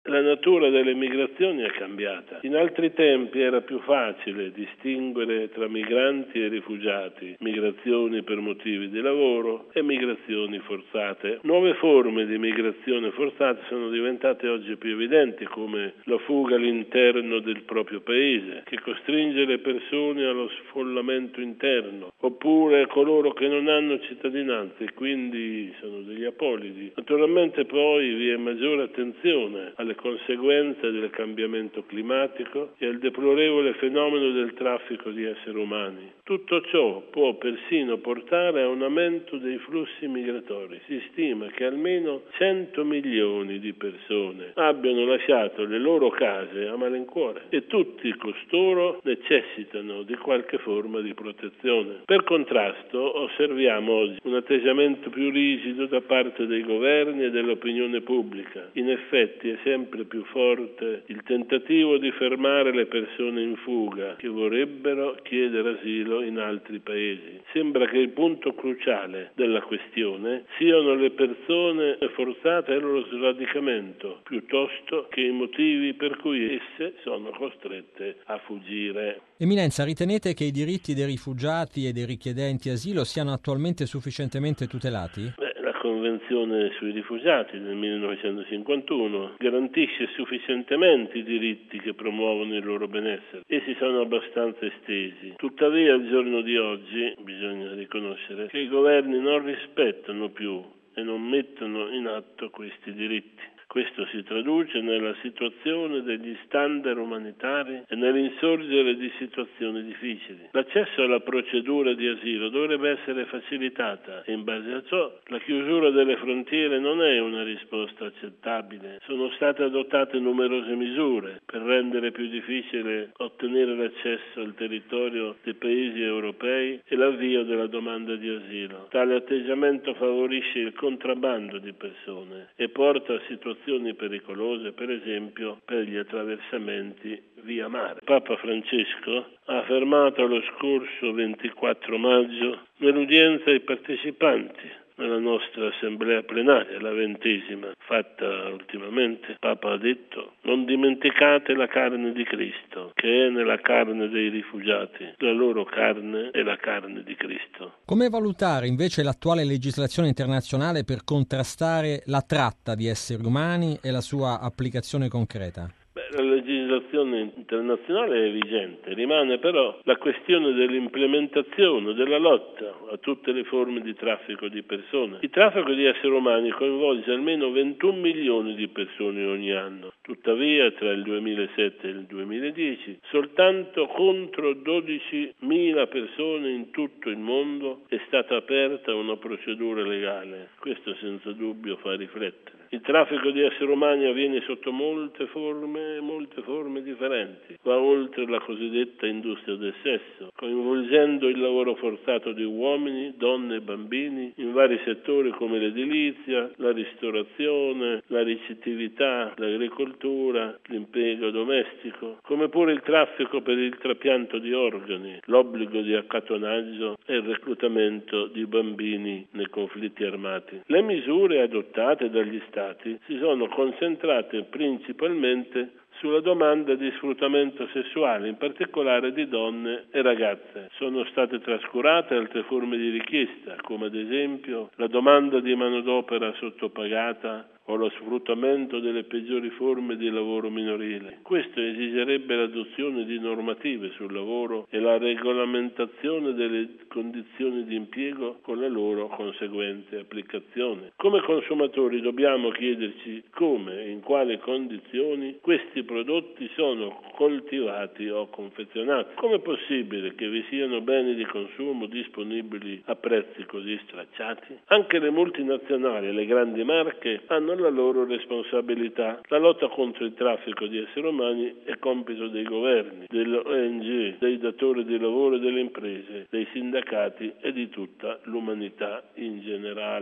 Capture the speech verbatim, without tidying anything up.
La natura delle migrazioni è cambiata. In altri tempi era più facile distinguere tra migranti e rifugiati, migrazioni per motivi di lavoro e migrazioni forzate. Nuove forme di migrazione forzata sono diventate oggi più evidenti, come la fuga all'interno del proprio paese, che costringe le persone allo sfollamento interno, oppure coloro che non hanno cittadinanza e quindi sono degli apolidi. Naturalmente poi vi è maggiore attenzione alle conseguenze del cambiamento climatico e al deplorevole fenomeno del traffico di esseri umani. Tutto ciò può persino portare a un aumento dei flussi migratori. Si stima che almeno cento milioni di persone abbiano lasciato le loro case a malincuore e tutti costoro necessitano di qualche forma di protezione. Per contrasto osserviamo oggi un atteggiamento più rigido da parte dei governi e dell'opinione pubblica. In effetti è sempre più forte il tentativo di fermare le persone in fuga che vorrebbero chiedere asilo in altri paesi. Sembra che il punto cruciale della questione siano le persone forzate al loro sradicamento, piuttosto che i motivi per cui esse sono costrette a fuggire. Eminenza, ritenete che i diritti dei rifugiati e dei richiedenti asilo siano attualmente sufficientemente tutelati? Beh, la Convenzione sui rifugiati del millenovecentocinquantuno garantisce sufficientemente i diritti che promuovono il loro benessere. Essi sono abbastanza estesi. Tuttavia, al giorno di oggi, bisogna riconoscere che i governi non rispettano più e non mettono in atto questi diritti. Questo si traduce nella situazione degli standard umanitari e nell'insorgere di situazioni difficili. L'accesso alla procedura di asilo dovrebbe essere facilitata e in base a ciò la chiusura delle frontiere non è una risposta accettabile. Sono state adottate numerose misure per rendere più difficile ottenere l'accesso al territorio dei paesi europei e l'avvio della domanda di asilo. Tale atteggiamento favorisce il contrabbando di persone e porta a situazioni pericolose, per esempio per gli attraversamenti via mare. Papa Francesco ha affermato lo scorso ventiquattro maggio nell'udienza ai partecipanti nella nostra assemblea plenaria, la ventesima, fatta ultimamente. Papa ha detto: non dimenticate la carne di Cristo, che è nella carne dei rifugiati. La loro carne è la carne di Cristo. Come valutare invece l'attuale legislazione internazionale per contrastare la tratta di esseri umani e la sua applicazione concreta? Beh, la legislazione internazionale è vigente, rimane però la questione dell'implementazione, della lotta a tutte le forme di traffico di persone. Il traffico di esseri umani coinvolge almeno ventuno milioni di persone ogni anno. Tuttavia, tra il duemilasette e il duemiladieci, soltanto contro dodicimila persone in tutto il mondo è stata aperta una procedura legale. Questo senza dubbio fa riflettere. Il traffico di esseri umani avviene sotto molte forme, molte forme differenti. Va oltre la cosiddetta industria del sesso, coinvolgendo il lavoro forzato di uomini, donne e bambini in vari settori come l'edilizia, la ristorazione, la ricettività, l'agricoltura, l'impiego domestico, come pure il traffico per il trapianto di organi, l'obbligo di accattonaggio e il reclutamento di bambini nei conflitti armati. Le misure adottate dagli Stati si sono concentrate principalmente sulla domanda di sfruttamento sessuale, in particolare di donne e ragazze. Sono state trascurate altre forme di richiesta, come ad esempio la domanda di manodopera sottopagata o lo sfruttamento delle peggiori forme di lavoro minorile. Questo esigerebbe l'adozione di normative sul lavoro e la regolamentazione delle condizioni di impiego con la loro conseguente applicazione. Come consumatori dobbiamo chiederci come e in quali condizioni questi prodotti sono coltivati o confezionati. Come è possibile che vi siano beni di consumo disponibili a prezzi così stracciati? Anche le multinazionali e le grandi marche hanno la loro responsabilità. La lotta contro il traffico di esseri umani è compito dei governi, delle O N G, dei datori di lavoro e delle imprese, dei sindacati e di tutta l'umanità in generale.